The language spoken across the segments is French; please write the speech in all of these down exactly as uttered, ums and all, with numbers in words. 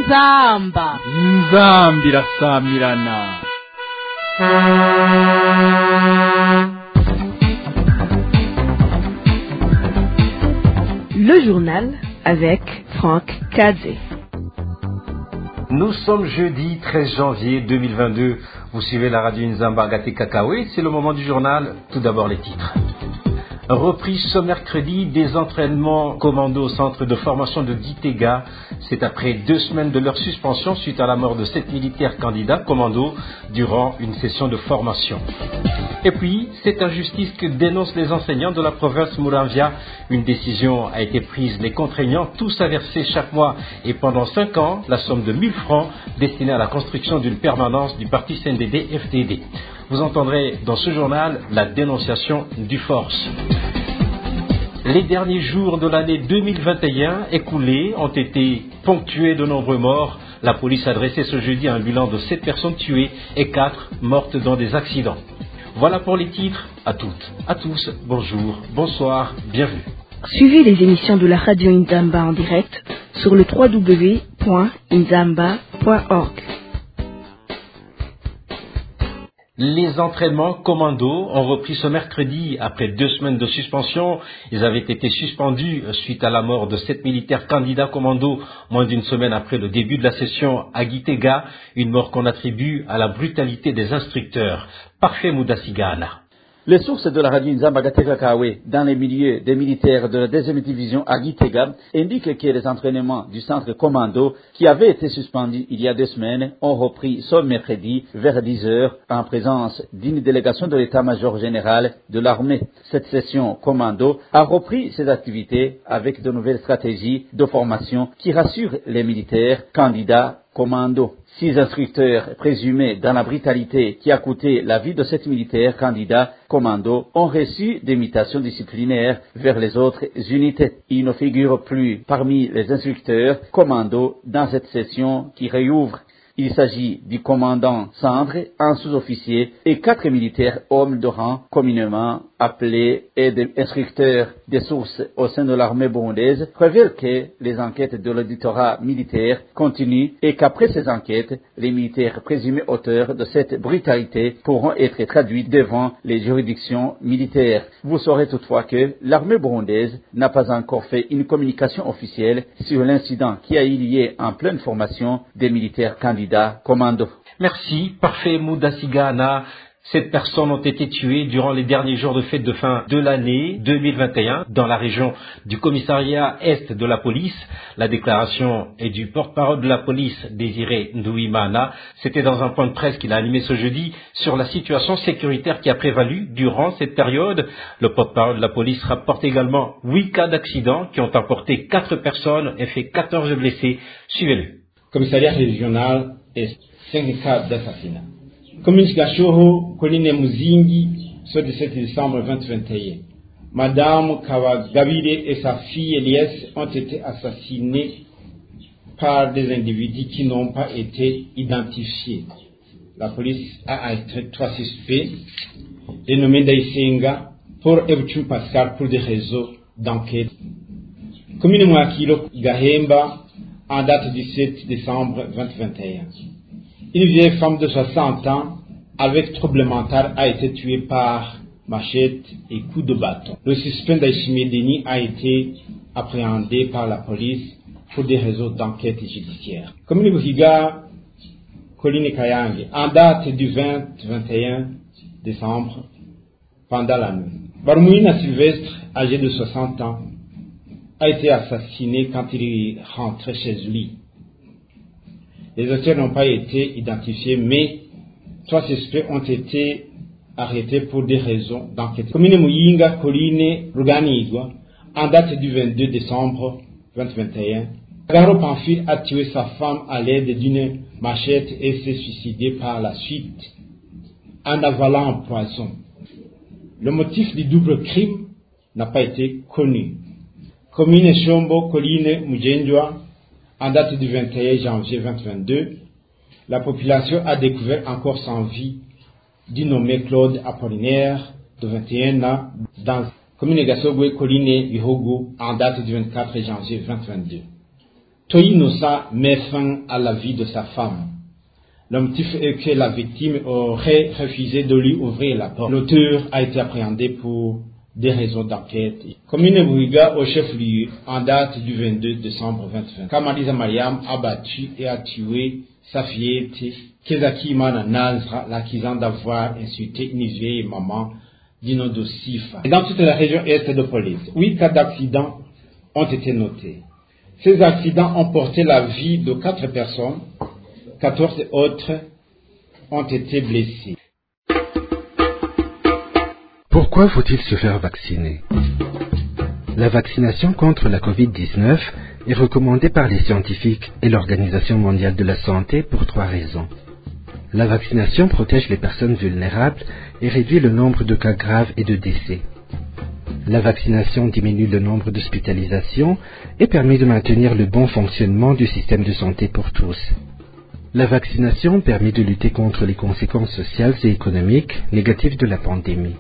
inzamba inzambi irasamirana. Le journal avec Franck Kadze. Nous sommes jeudi treize janvier deux mille vingt-deux. Vous suivez la radio Nzamba Gate Kakawe. C'est le moment du journal. Tout d'abord les titres. Reprise ce mercredi des entraînements commando au centre de formation de Gitega. C'est après deux semaines de leur suspension suite à la mort de sept militaires candidats commando durant une session de formation. Et puis, cette injustice que dénoncent les enseignants de la province Muramvia. Une décision a été prise les contraignant tous à verser chaque mois et pendant cinq ans la somme de mille francs destinée à la construction d'une permanence du parti C N D D F D D. Vous entendrez dans ce journal la dénonciation du Force. Les derniers jours de l'année deux mille vingt et un écoulés ont été ponctués de nombreux morts. La police a dressé ce jeudi un bilan de sept personnes tuées et quatre mortes dans des accidents. Voilà pour les titres. À toutes, à tous, bonjour, bonsoir, bienvenue. Suivez les émissions de la radio Nzamba en direct sur le w w w point nzamba point org. Les entraînements commando ont repris ce mercredi après deux semaines de suspension. Ils avaient été suspendus suite à la mort de sept militaires candidats commando moins d'une semaine après le début de la session à Gitega, une mort qu'on attribue à la brutalité des instructeurs. Parfait Moudasigana. Les sources de la radio Nzamba Gate Kakawe dans les milieux des militaires de la deuxième division à Gitega indiquent que les entraînements du centre commando qui avaient été suspendus il y a deux semaines ont repris ce mercredi vers dix heures en présence d'une délégation de l'état-major général de l'armée. Cette session commando a repris ses activités avec de nouvelles stratégies de formation qui rassurent les militaires candidats commando. Six instructeurs présumés dans la brutalité qui a coûté la vie de sept militaires candidats commando ont reçu des mutations disciplinaires vers les autres unités. Ils ne figurent plus parmi les instructeurs commando dans cette session qui réouvre. Il s'agit du commandant Sandre, un sous-officier et quatre militaires hommes de rang communément appelés aide-instructeurs. Des sources au sein de l'armée burundaise révèlent que les enquêtes de l'auditorat militaire continuent et qu'après ces enquêtes, les militaires présumés auteurs de cette brutalité pourront être traduits devant les juridictions militaires. Vous saurez toutefois que l'armée burundaise n'a pas encore fait une communication officielle sur l'incident qui a eu lieu en pleine formation des militaires candidats commando. Merci, parfait Moudasigana. Sept personnes ont été tuées durant les derniers jours de fête de fin de l'année deux mille vingt et un dans la région du commissariat Est de la police. La déclaration est du porte-parole de la police, Désiré Ndouimana. C'était dans un point de presse qu'il a animé ce jeudi sur la situation sécuritaire qui a prévalu durant cette période. Le porte-parole de la police rapporte également huit cas d'accidents qui ont emporté quatre personnes et fait quatorze blessés. Suivez-le. Commissariat régional Est, cinq cas d'assassinat. Commune Gachoro, Colline Muzingi, ce dix-sept décembre deux mille vingt et un. Madame Kawagabire et sa fille Eliès ont été assassinées par des individus qui n'ont pas été identifiés. La police a arrêté trois suspects, dénommés Daïsenga, pour Ebuchum Pascal pour des réseaux d'enquête. Commune Mwakilo Gahemba, en date du sept décembre deux mille vingt et un. Une vieille femme de soixante ans avec trouble mental a été tuée par machette et coup de bâton. Le suspect d'Aïchimé Deni a été appréhendé par la police pour des réseaux d'enquête judiciaire. Commune Buhiga, Colline Kayangi, en date du vingt vingt et un décembre, pendant la nuit. Barmouina Sylvestre, âgé de soixante ans, a été assassiné quand il rentrait chez lui. Les auteurs n'ont pas été identifiés, mais trois suspects ont été arrêtés pour des raisons d'enquête. Commune Muyinga, Colline Ruganigwa, en date du vingt-deux décembre deux mille vingt et un, Garo Pamphile a tué sa femme à l'aide d'une machette et s'est suicidé par la suite en avalant un poison. Le motif du double crime n'a pas été connu. Commune Chombo, Colline Mujenjwa, en date du vingt et un janvier deux mille vingt-deux, la population a découvert encore sans vie du nommé Claude Apollinaire, de vingt et un ans, dans commune Gasogwe, Colline Bihogo, en date du vingt-quatre janvier deux mille vingt-deux. Toyinosa met fin à la vie de sa femme. Le motif est que la victime aurait refusé de lui ouvrir la porte. L'auteur a été appréhendé pour des raisons d'enquête. Commune Bouiga au chef-lieu en date du vingt-deux décembre vingt vingt. Kamaliza Mariam a battu et a tué sa fillette Kezaki Mana Nazra, l'accusant d'avoir insulté une vieille maman du nom de Sifa. Et dans toute la région est de police, huit cas d'accidents ont été notés. Ces accidents ont porté la vie de quatre personnes, quatorze autres ont été blessés. Pourquoi faut-il se faire vacciner? La vaccination contre la covid dix-neuf est recommandée par les scientifiques et l'Organisation mondiale de la santé pour trois raisons. La vaccination protège les personnes vulnérables et réduit le nombre de cas graves et de décès. La vaccination diminue le nombre d'hospitalisations et permet de maintenir le bon fonctionnement du système de santé pour tous. La vaccination permet de lutter contre les conséquences sociales et économiques négatives de la pandémie.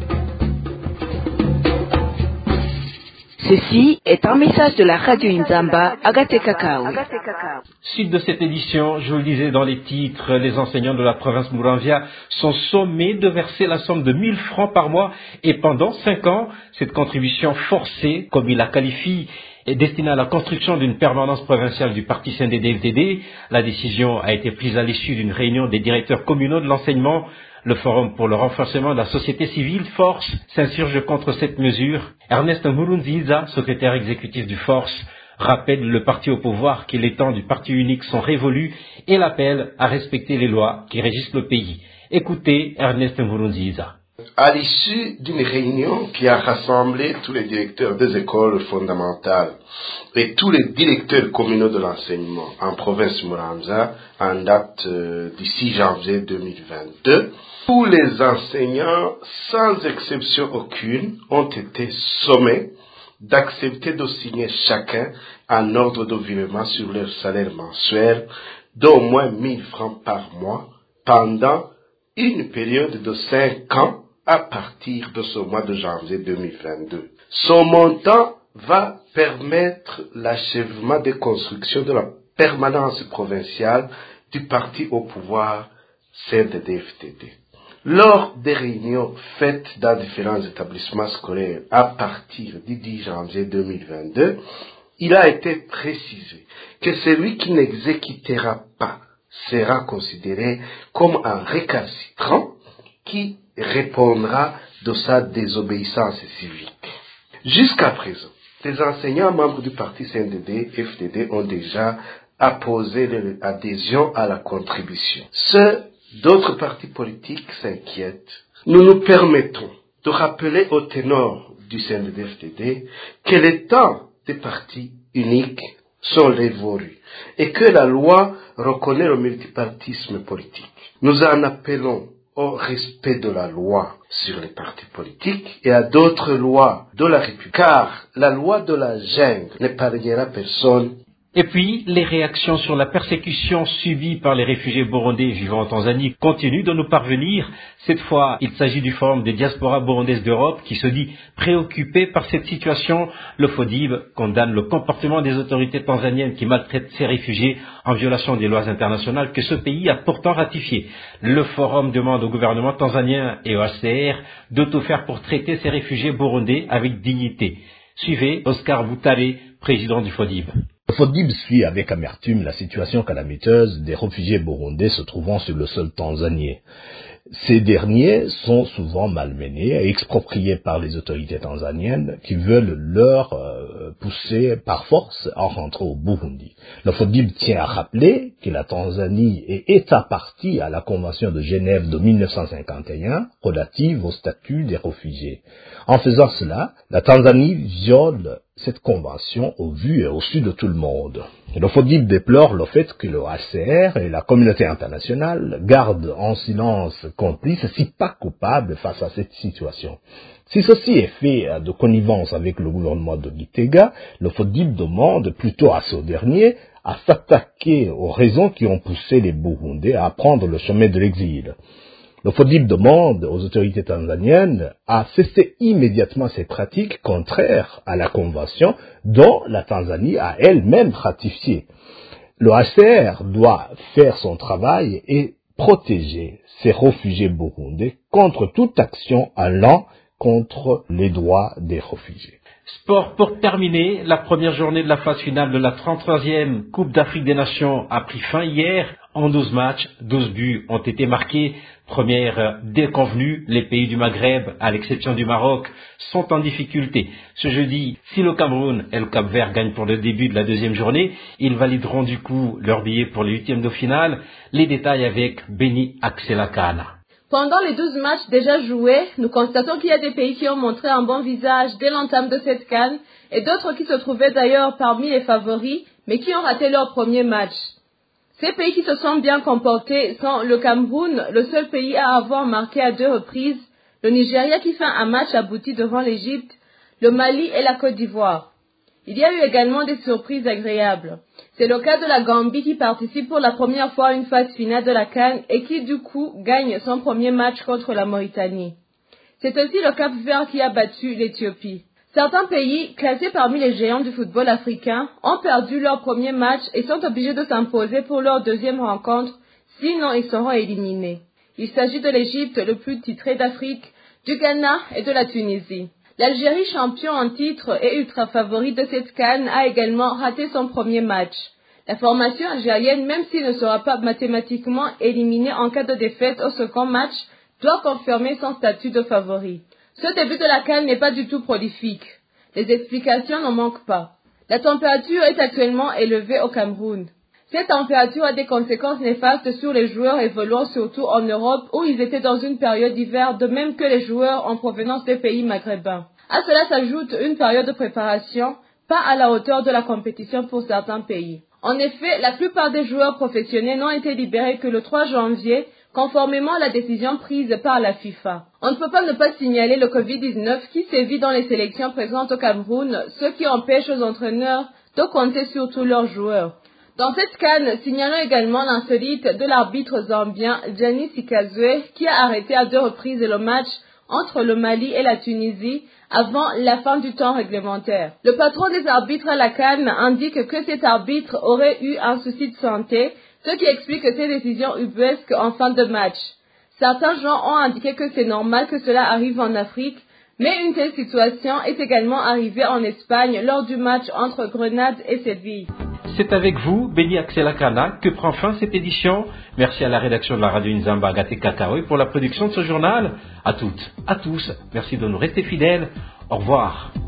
Ceci est un message de la radio Inzamba Agate Kakao. Suite de cette édition, je vous le disais dans les titres, les enseignants de la province Muramvia sont sommés de verser la somme de mille francs par mois et pendant cinq ans, cette contribution forcée, comme il la qualifie, est destinée à la construction d'une permanence provinciale du parti C N D D F D D. La décision a été prise à l'issue d'une réunion des directeurs communaux de l'enseignement. Le Forum pour le renforcement de la société civile, Force, s'insurge contre cette mesure. Ernest Murunziza, secrétaire exécutif du Force, rappelle le parti au pouvoir que les temps du parti unique sont révolus et l'appelle à respecter les lois qui régissent le pays. Écoutez Ernest Murunziza. À l'issue d'une réunion qui a rassemblé tous les directeurs des écoles fondamentales et tous les directeurs communaux de l'enseignement en province Muramvya en date euh, du six janvier deux mille vingt-deux, tous les enseignants, sans exception aucune, ont été sommés d'accepter de signer chacun un ordre de virement sur leur salaire mensuel d'au moins mille francs par mois pendant une période de cinq ans à partir de ce mois de janvier deux mille vingt-deux. Son montant va permettre l'achèvement des constructions de la permanence provinciale du parti au pouvoir C N D D F D D. Lors des réunions faites dans différents établissements scolaires à partir du dix janvier deux mille vingt-deux, il a été précisé que celui qui n'exécutera pas sera considéré comme un récalcitrant qui répondra de sa désobéissance civique. Jusqu'à présent, les enseignants membres du parti C N D D F D D ont déjà apposé leur adhésion à la contribution. Ceux d'autres partis politiques s'inquiètent. Nous nous permettons de rappeler au ténor du C N D D F D D que les temps des partis uniques sont révolus et que la loi reconnaît le multipartisme politique. Nous en appelons au respect de la loi sur les partis politiques et à d'autres lois de la République, car la loi de la jungle n'épargnera personne. Et puis, les réactions sur la persécution subie par les réfugiés burundais vivant en Tanzanie continuent de nous parvenir. Cette fois, il s'agit du Forum des diasporas burundaises d'Europe qui se dit préoccupé par cette situation. Le FODIB condamne le comportement des autorités tanzaniennes qui maltraitent ces réfugiés en violation des lois internationales que ce pays a pourtant ratifiées. Le Forum demande au gouvernement tanzanien et au H C R de tout faire pour traiter ces réfugiés burundais avec dignité. Suivez Oscar Boutare, président du FODIB. Le FODIB suit avec amertume la situation calamiteuse des réfugiés burundais se trouvant sur le sol tanzanien. Ces derniers sont souvent malmenés et expropriés par les autorités tanzaniennes qui veulent leur euh, pousser par force à rentrer au Burundi. Le FODIB tient à rappeler que la Tanzanie est État partie à la Convention de Genève de mille neuf cent cinquante et un relative au statut des réfugiés. En faisant cela, la Tanzanie viole cette convention au vu et au su de tout le monde. Le FODIB déplore le fait que le H C R et la communauté internationale gardent en silence complice, si pas coupable face à cette situation. Si ceci est fait de connivence avec le gouvernement de Gitega, le FODIB demande plutôt à ce dernier à s'attaquer aux raisons qui ont poussé les Burundais à prendre le chemin de l'exil. Le FODIP demande aux autorités tanzaniennes à cesser immédiatement ces pratiques contraires à la Convention dont la Tanzanie a elle-même ratifié. Le H C R doit faire son travail et protéger ces réfugiés burundais contre toute action allant contre les droits des réfugiés. Sport pour terminer, la première journée de la phase finale de la trente-troisième Coupe d'Afrique des Nations a pris fin hier. En douze matchs, douze buts ont été marqués. Première déconvenue, les pays du Maghreb, à l'exception du Maroc, sont en difficulté. Ce jeudi, si le Cameroun et le Cap-Vert gagnent pour le début de la deuxième journée, ils valideront du coup leur billet pour les huitièmes de finale. Les détails avec Beni Akselakana. Pendant les douze matchs déjà joués, nous constatons qu'il y a des pays qui ont montré un bon visage dès l'entame de cette CAN et d'autres qui se trouvaient d'ailleurs parmi les favoris, mais qui ont raté leur premier match. Ces pays qui se sont bien comportés sont le Cameroun, le seul pays à avoir marqué à deux reprises, le Nigeria qui fait un match abouti devant l'Égypte, le Mali et la Côte d'Ivoire. Il y a eu également des surprises agréables. C'est le cas de la Gambie qui participe pour la première fois à une phase finale de la CAN et qui du coup gagne son premier match contre la Mauritanie. C'est aussi le Cap-Vert qui a battu l'Éthiopie. Certains pays, classés parmi les géants du football africain, ont perdu leur premier match et sont obligés de s'imposer pour leur deuxième rencontre, sinon ils seront éliminés. Il s'agit de l'Égypte, le plus titré d'Afrique, du Ghana et de la Tunisie. L'Algérie, champion en titre et ultra favori de cette CAN, a également raté son premier match. La formation algérienne, même s'il ne sera pas mathématiquement éliminée en cas de défaite au second match, doit confirmer son statut de favori. Ce début de la CAN n'est pas du tout prolifique. Les explications n'en manquent pas. La température est actuellement élevée au Cameroun. Cette température a des conséquences néfastes sur les joueurs évoluant surtout en Europe où ils étaient dans une période d'hiver, de même que les joueurs en provenance des pays maghrébins. À cela s'ajoute une période de préparation, pas à la hauteur de la compétition pour certains pays. En effet, la plupart des joueurs professionnels n'ont été libérés que le trois janvier, conformément à la décision prise par la FIFA. On ne peut pas ne pas signaler le covid dix-neuf qui sévit dans les sélections présentes au Cameroun, ce qui empêche aux entraîneurs de compter sur tous leurs joueurs. Dans cette CAN, signalons également l'insolite de l'arbitre zambien Gianni Sikazwe qui a arrêté à deux reprises le match entre le Mali et la Tunisie avant la fin du temps réglementaire. Le patron des arbitres à la CAN indique que cet arbitre aurait eu un souci de santé, ce qui explique ces décisions ubuesques en fin de match. Certains gens ont indiqué que c'est normal que cela arrive en Afrique, mais une telle situation est également arrivée en Espagne lors du match entre Grenade et Séville. C'est avec vous, Beni Akselakana, que prend fin cette édition. Merci à la rédaction de la radio Inzamba, Agaté Kakaoé, pour la production de ce journal. À toutes, à tous, merci de nous rester fidèles. Au revoir.